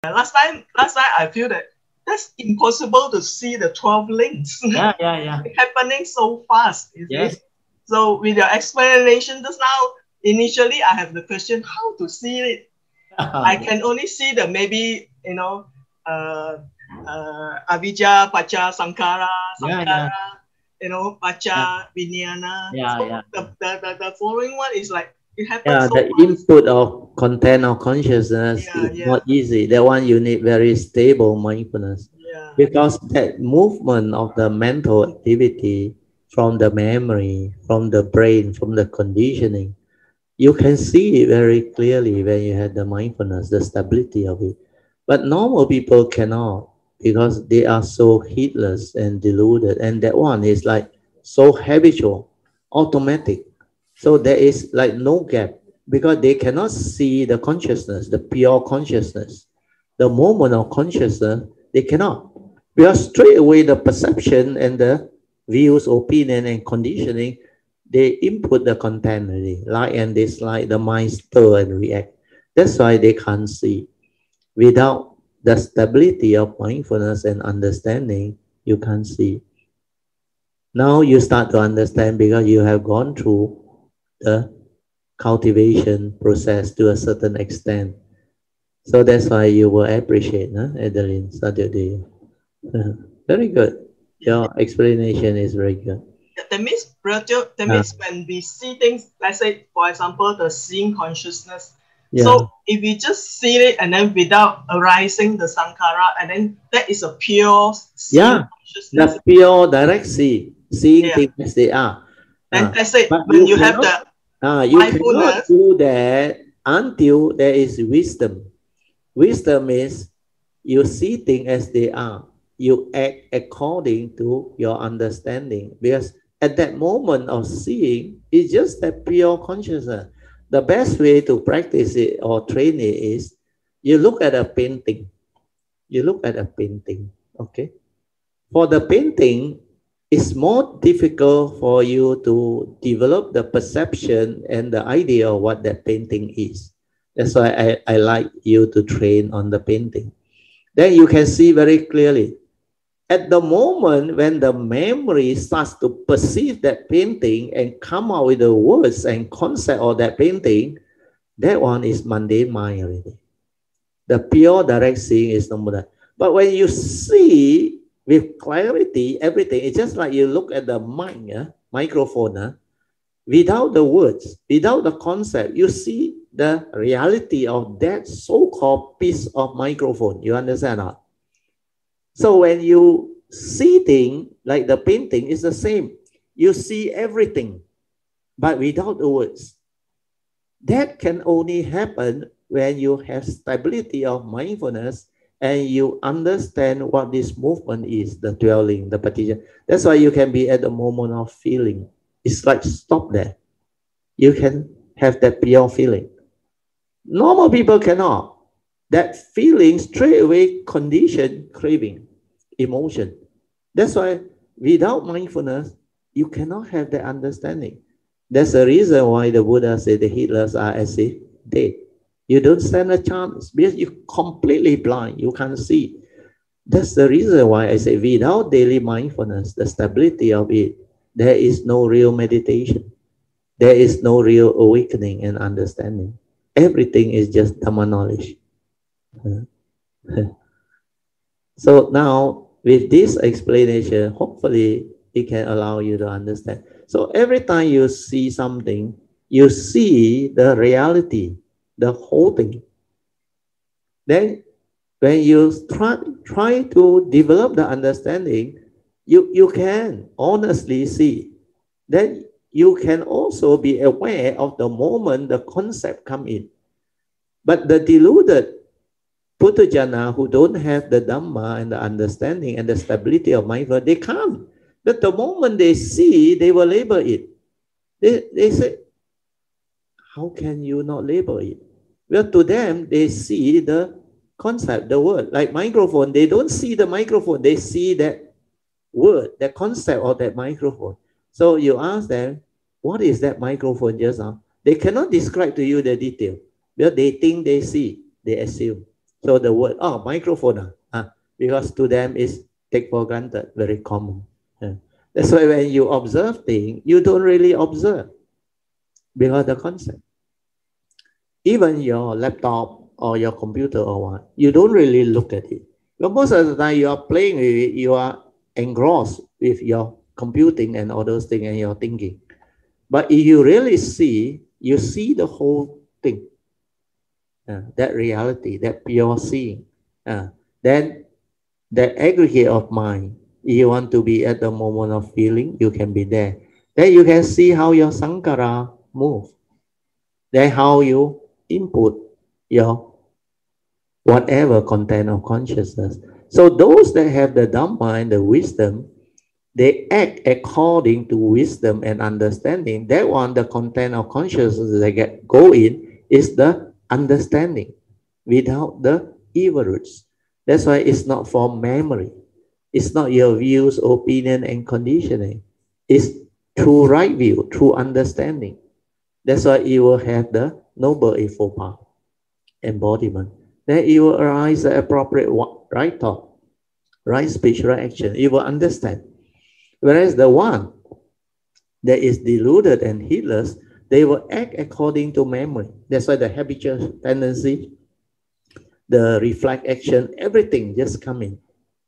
Last time I feel that that's impossible to see the 12 links. Yeah, yeah, yeah. Happening so fast, you Yes. see. So with your explanation just now, initially I have the question how to see it. I can only see the maybe avijja, pacha, sankara, Yeah. pacha, vijnana. So the following one is like it happens Yeah, so the fast. input of content of consciousness is not easy. That one you need very stable mindfulness. Because that movement of the mental activity from the memory, from the brain, from the conditioning, you can see it very clearly when you have the mindfulness, the stability of it. But normal people cannot because they are so heedless and deluded. And that one is like so habitual, automatic. So there is like no gap because they cannot see the consciousness, the pure consciousness, the moment of consciousness, they cannot. Because straight away the perception and the views, opinion, and conditioning, they input the content already, like and dislike, the mind stir and react. That's why they can't see. Without the stability of mindfulness and understanding, you can't see. Now you start to understand because you have gone through the cultivation process to a certain extent. So that's why you will appreciate, Adeline, Saturday. Very good. Your explanation is very good. That means, that means when we see things, let's say, for example, the seeing consciousness. Yeah. So if we just see it and then without arising the sankhara, and then that is a pure seeing consciousness. The pure direct seeing things as they are. And let's say but when you have the you cannot do that until there is wisdom. Wisdom is you see things as they are. You act according to your understanding. Because at that moment of seeing, it's just that pure consciousness. The best way to practice it or train it is you look at a painting. You look at a painting, okay? For the painting, it's more difficult for you to develop the perception and the idea of what that painting is. That's why I like you to train on the painting. Then you can see very clearly. At the moment when the memory starts to perceive that painting and come out with the words and concept of that painting, that one is mundane mind already. The pure direct seeing is no more that. But when you see with clarity everything, it's just like you look at the mic, microphone, without the words, without the concept, you see the reality of that so-called piece of microphone. You understand that? So when you see things like the painting, it's the same. You see everything, but without the words. That can only happen when you have stability of mindfulness and you understand what this movement is, the dwelling, the partition. That's why you can be at the moment of feeling. It's like stop there. You can have that pure feeling. Normal people cannot. That feeling straight away condition craving, emotion. That's why without mindfulness, you cannot have that understanding. That's the reason why the Buddha said the heedless are as if dead. You don't stand a chance because you're completely blind. You can't see. That's the reason why I say without daily mindfulness, the stability of it, there is no real meditation. There is no real awakening and understanding. Everything is just Dhamma knowledge. So now, with this explanation, hopefully it can allow you to understand. So every time you see something, you see the reality, the whole thing. Then when you try to develop the understanding, you can honestly see. Then you can also be aware of the moment the concept come in. But the deluded Puthujjana who don't have the Dhamma and the understanding and the stability of mindfulness, they can't. But the moment they see, they will label it. They say, how can you not label it? Well, to them, they see the concept, the word. Like microphone, they don't see the microphone. They see that word, the concept of that microphone. So you ask them, what is that microphone just now? They cannot describe to you the detail. Well, they think they see, they assume. So the word, oh, microphone, because to them is take for granted, very common. That's why when you observe things, you don't really observe because the concept. Even your laptop or your computer or what, you don't really look at it. But most of the time you are playing with it, you are engrossed with your computing and all those things and your thinking. But if you really see, you see the whole thing. That reality, that pure seeing. Then the aggregate of mind, if you want to be at the moment of feeling, you can be there. Then you can see how your sankhara move. Then how you input your whatever content of consciousness. So those that have the Dhamma and the wisdom, they act according to wisdom and understanding. That one, the content of consciousness that go in is the understanding without the evil roots. That's why it's not for memory. It's not your views, opinion, and conditioning. It's true right view, true understanding. That's why you will have the Noble Eightfold Path embodiment. Then you will arise the appropriate right thought, right speech, right action. You will understand. Whereas the one that is deluded and heedless, they will act according to memory. That's why the habitual tendency, the reflect action, everything just come in.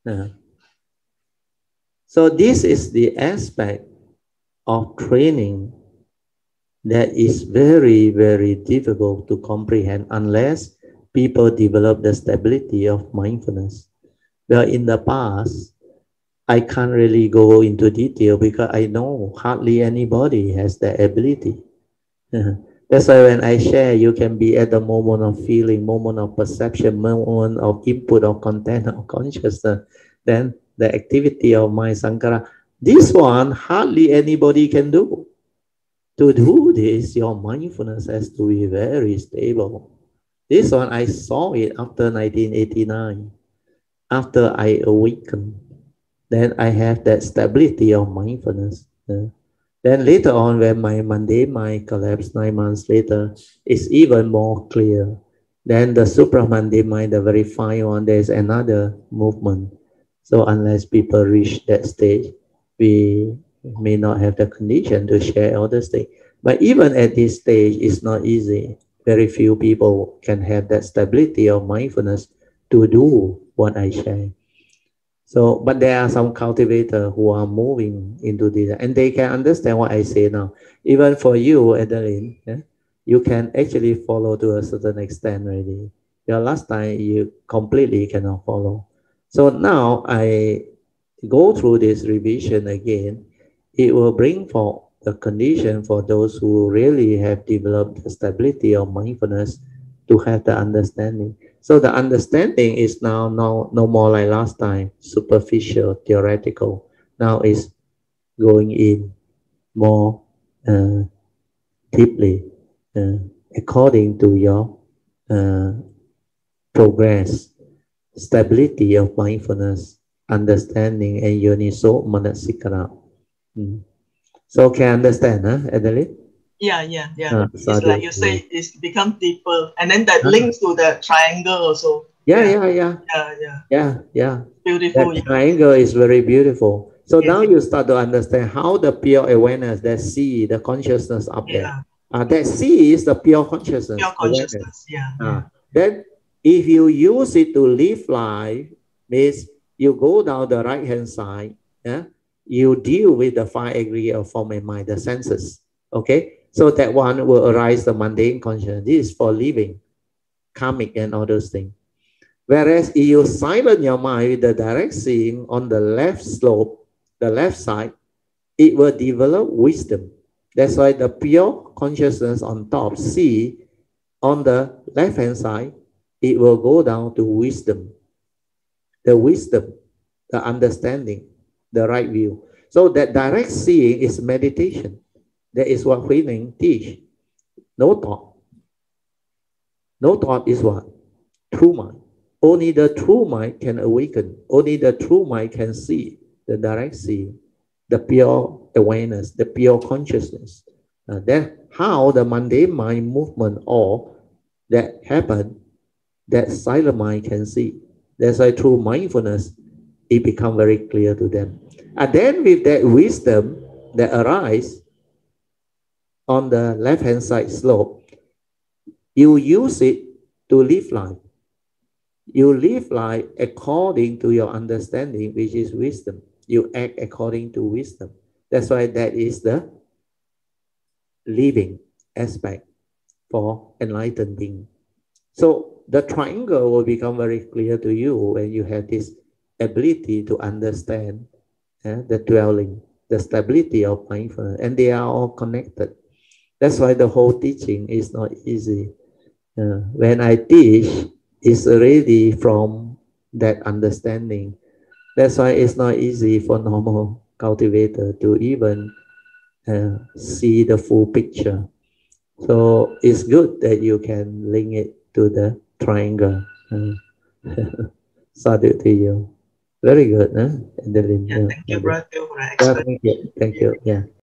So this is the aspect of training that is very, very difficult to comprehend unless people develop the stability of mindfulness. Well, in the past, I can't really go into detail because I know hardly anybody has that ability. That's why when I share, you can be at the moment of feeling, moment of perception, moment of input of content of consciousness, then the activity of my sankhara. This one, hardly anybody can do. To do this, your mindfulness has to be very stable. This one, I saw it after 1989. After I awakened, then I have that stability of mindfulness. Then later on, when my mundane mind collapsed 9 months later, it's even more clear. Then the supramundane mind, the very fine one, there's another movement. So unless people reach that stage, we may not have the condition to share all this thing. But even at this stage, it's not easy. Very few people can have that stability of mindfulness to do what I share. So, but there are some cultivators who are moving into this, and they can understand what I say now. Even for you, Adeline, you can actually follow to a certain extent already. Your last time you completely cannot follow. So now I go through this revision again. It will bring for the condition for those who really have developed the stability of mindfulness to have the understanding. So the understanding is now no more like last time, superficial, theoretical. Now it's going in more deeply according to your progress, stability of mindfulness, understanding, and yoniso manasikara. So can understand, Adeline? Yeah. It's like you say, it's become deeper, and then that links to the triangle also. Yeah. Beautiful. That triangle is very beautiful. So now you start to understand how the pure awareness, that see, the consciousness up there. That see is the pure consciousness. Pure consciousness. Then if you use it to live life, means you go down the right hand side, you deal with the five aggregate of form and mind, the senses. Okay, so that one will arise the mundane consciousness. This is for living, karmic and all those things. Whereas if you silence your mind with the direct seeing on the left slope, the left side, it will develop wisdom. That's why the pure consciousness on top, see, on the left hand side, it will go down to wisdom. The wisdom, the understanding, the right view. So that direct seeing is meditation. That is what Huining teach. No thought. No thought is what? True mind. Only the true mind can awaken. Only the true mind can see the direct seeing, the pure awareness, the pure consciousness. Then how the mundane mind movement all that happen that silent mind can see. That's why through mindfulness, it becomes very clear to them. And then with that wisdom that arises on the left-hand side slope, you use it to live life. You live life according to your understanding, which is wisdom. You act according to wisdom. That's why that is the living aspect for enlightened being. So the triangle will become very clear to you when you have this ability to understand the dwelling, the stability of mindfulness, and they are all connected. That's why the whole teaching is not easy. When I teach, it's already from that understanding. That's why it's not easy for normal cultivator to even see the full picture. So it's good that you can link it to the triangle. Sadhu to you. Very good, huh? Yeah, thank you, Sadhu. brother, for the Yeah, explanation. thank you. Thank you. Yeah.